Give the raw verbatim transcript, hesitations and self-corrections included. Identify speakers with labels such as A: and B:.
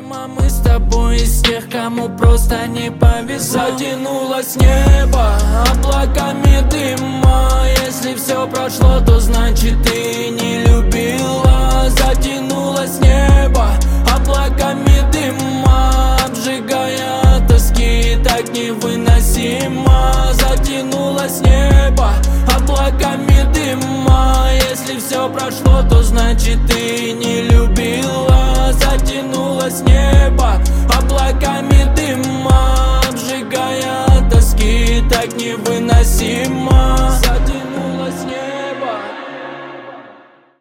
A: Видимо, мы с тобой из тех, кому просто не повезло. Затянулось небо облаками дыма. Если все прошло, то значит ты не любила. Затянулось небо облаками дыма, обжигая от тоски, так невыносимо. Затянулось небо облаками дыма. Если все прошло, то значит ты не любила. Затянулось небо облаками дыма, обжигая от тоски, так невыносимо.